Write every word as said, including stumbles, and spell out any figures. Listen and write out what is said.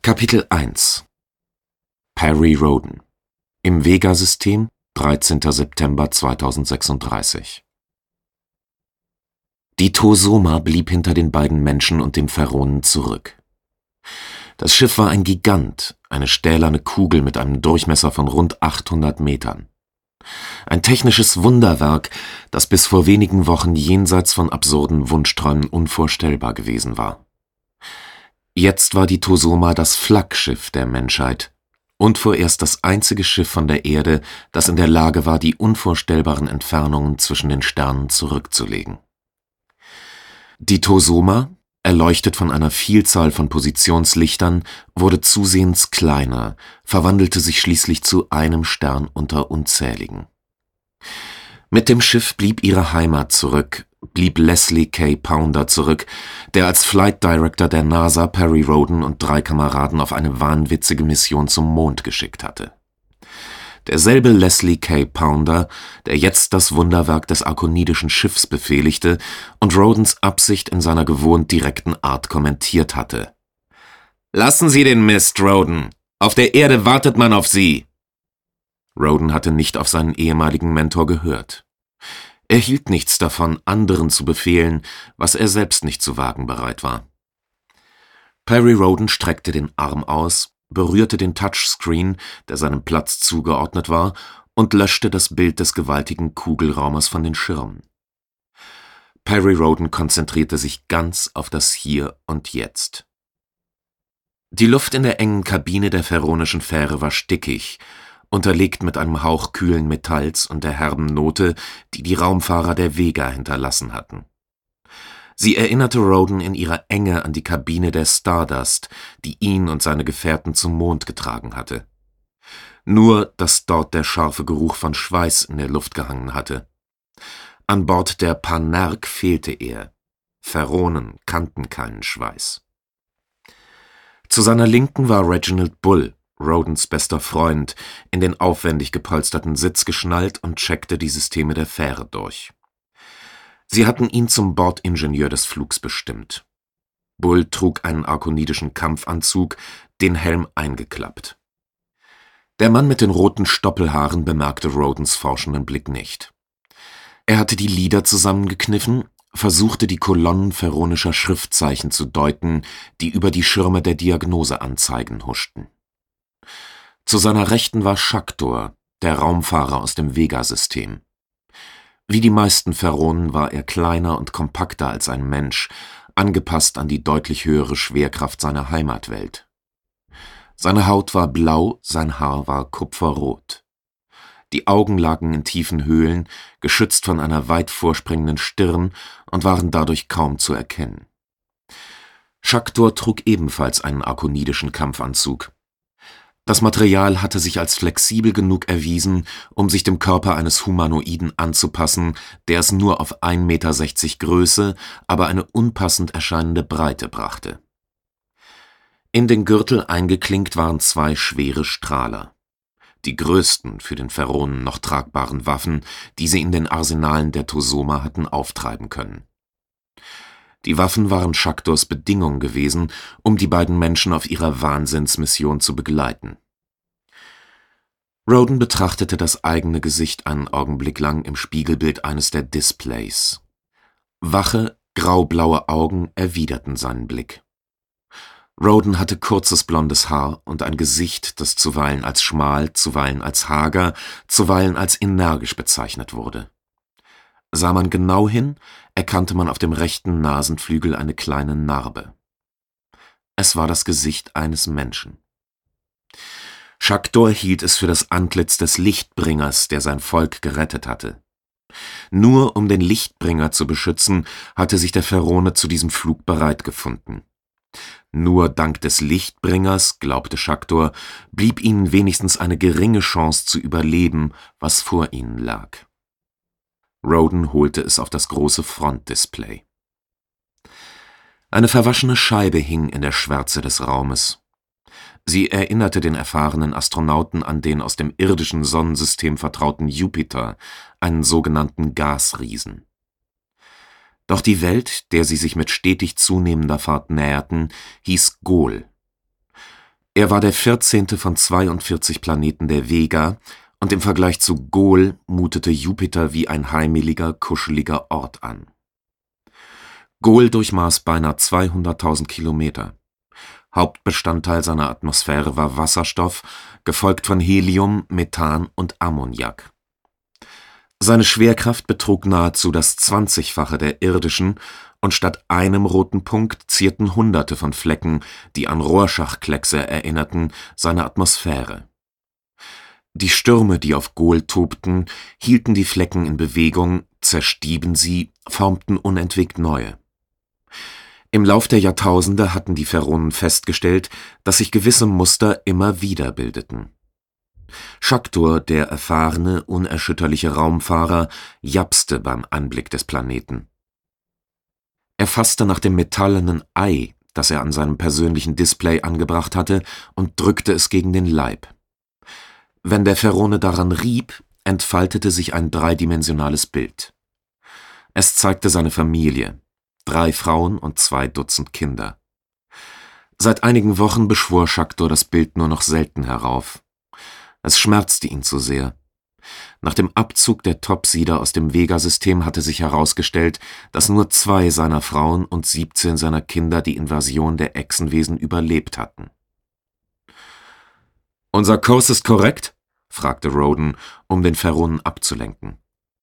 Kapitel eins Perry Rhodan im Vega-System, dreizehnter September zweitausendsechsunddreißig. Die Tosoma blieb hinter den beiden Menschen und den Pharaonen zurück. Das Schiff war ein Gigant, eine stählerne Kugel mit einem Durchmesser von rund achthundert Metern. Ein technisches Wunderwerk, das bis vor wenigen Wochen jenseits von absurden Wunschträumen unvorstellbar gewesen war. Jetzt war die Tosoma das Flaggschiff der Menschheit und vorerst das einzige Schiff von der Erde, das in der Lage war, die unvorstellbaren Entfernungen zwischen den Sternen zurückzulegen. Die Tosoma, erleuchtet von einer Vielzahl von Positionslichtern, wurde zusehends kleiner, verwandelte sich schließlich zu einem Stern unter unzähligen. Mit dem Schiff blieb ihre Heimat zurück, blieb Leslie K. Pounder zurück, der als Flight Director der NASA Perry Rhodan und drei Kameraden auf eine wahnwitzige Mission zum Mond geschickt hatte. Derselbe Leslie K. Pounder, der jetzt das Wunderwerk des arkonidischen Schiffs befehligte und Rhodans Absicht in seiner gewohnt direkten Art kommentiert hatte. »Lassen Sie den Mist, Rhodan! Auf der Erde wartet man auf Sie!« Rhodan hatte nicht auf seinen ehemaligen Mentor gehört. Er hielt nichts davon, anderen zu befehlen, was er selbst nicht zu wagen bereit war. Perry Rhodan streckte den Arm aus, berührte den Touchscreen, der seinem Platz zugeordnet war, und löschte das Bild des gewaltigen Kugelraumes von den Schirmen. Perry Rhodan konzentrierte sich ganz auf das Hier und Jetzt. Die Luft in der engen Kabine der pharaonischen Fähre war stickig, unterlegt mit einem Hauch kühlen Metalls und der herben Note, die die Raumfahrer der Vega hinterlassen hatten. Sie erinnerte Rhodan in ihrer Enge an die Kabine der Stardust, die ihn und seine Gefährten zum Mond getragen hatte. Nur, dass dort der scharfe Geruch von Schweiß in der Luft gehangen hatte. An Bord der Panark fehlte er. Pharaonen kannten keinen Schweiß. Zu seiner Linken war Reginald Bull, Rhodans bester Freund, in den aufwendig gepolsterten Sitz geschnallt und checkte die Systeme der Fähre durch. Sie hatten ihn zum Bordingenieur des Flugs bestimmt. Bull trug einen arkonidischen Kampfanzug, den Helm eingeklappt. Der Mann mit den roten Stoppelhaaren bemerkte Rhodans forschenden Blick nicht. Er hatte die Lider zusammengekniffen, versuchte die Kolonnen pharaonischer Schriftzeichen zu deuten, die über die Schirme der Diagnoseanzeigen huschten. Zu seiner Rechten war Shaktor, der Raumfahrer aus dem Vega-System. Wie die meisten Pharaonen war er kleiner und kompakter als ein Mensch, angepasst an die deutlich höhere Schwerkraft seiner Heimatwelt. Seine Haut war blau, sein Haar war kupferrot. Die Augen lagen in tiefen Höhlen, geschützt von einer weit vorspringenden Stirn und waren dadurch kaum zu erkennen. Shaktor trug ebenfalls einen arkonidischen Kampfanzug. Das Material hatte sich als flexibel genug erwiesen, um sich dem Körper eines Humanoiden anzupassen, der es nur auf ein Meter sechzig Größe, aber eine unpassend erscheinende Breite brachte. In den Gürtel eingeklinkt waren zwei schwere Strahler. Die größten für den Pharaonen noch tragbaren Waffen, die sie in den Arsenalen der Tosoma hatten auftreiben können. Die Waffen waren Shaktors Bedingung gewesen, um die beiden Menschen auf ihrer Wahnsinnsmission zu begleiten. Rhodan betrachtete das eigene Gesicht einen Augenblick lang im Spiegelbild eines der Displays. Wache, graublaue Augen erwiderten seinen Blick. Rhodan hatte kurzes blondes Haar und ein Gesicht, das zuweilen als schmal, zuweilen als hager, zuweilen als energisch bezeichnet wurde. Sah man genau hin, erkannte man auf dem rechten Nasenflügel eine kleine Narbe. Es war das Gesicht eines Menschen. Shaktor hielt es für das Antlitz des Lichtbringers, der sein Volk gerettet hatte. Nur um den Lichtbringer zu beschützen, hatte sich der Pharaone zu diesem Flug bereit gefunden. Nur dank des Lichtbringers, glaubte Shaktor, blieb ihnen wenigstens eine geringe Chance zu überleben, was vor ihnen lag. Rhodan holte es auf das große Frontdisplay. Eine verwaschene Scheibe hing in der Schwärze des Raumes. Sie erinnerte den erfahrenen Astronauten an den aus dem irdischen Sonnensystem vertrauten Jupiter, einen sogenannten Gasriesen. Doch die Welt, der sie sich mit stetig zunehmender Fahrt näherten, hieß Gol. Er war der vierzehnte von zweiundvierzig Planeten der Vega, und im Vergleich zu Gol mutete Jupiter wie ein heimeliger, kuscheliger Ort an. Gol durchmaß beinahe zweihunderttausend Kilometer. Hauptbestandteil seiner Atmosphäre war Wasserstoff, gefolgt von Helium, Methan und Ammoniak. Seine Schwerkraft betrug nahezu das zwanzigfache der irdischen, und statt einem roten Punkt zierten Hunderte von Flecken, die an Rorschach-Kleckse erinnerten, seine Atmosphäre. Die Stürme, die auf Gol tobten, hielten die Flecken in Bewegung, zerstieben sie, formten unentwegt neue. Im Lauf der Jahrtausende hatten die Pharaonen festgestellt, dass sich gewisse Muster immer wieder bildeten. Schaktur, der erfahrene, unerschütterliche Raumfahrer, japste beim Anblick des Planeten. Er fasste nach dem metallenen Ei, das er an seinem persönlichen Display angebracht hatte, und drückte es gegen den Leib. Wenn der Pharaone daran rieb, entfaltete sich ein dreidimensionales Bild. Es zeigte seine Familie, drei Frauen und zwei Dutzend Kinder. Seit einigen Wochen beschwor Schaktur das Bild nur noch selten herauf. Es schmerzte ihn zu sehr. Nach dem Abzug der Topsider aus dem Vega-System hatte sich herausgestellt, dass nur zwei seiner Frauen und siebzehn seiner Kinder die Invasion der Echsenwesen überlebt hatten. »Unser Kurs ist korrekt?« fragte Roden, um den Pharaonen abzulenken.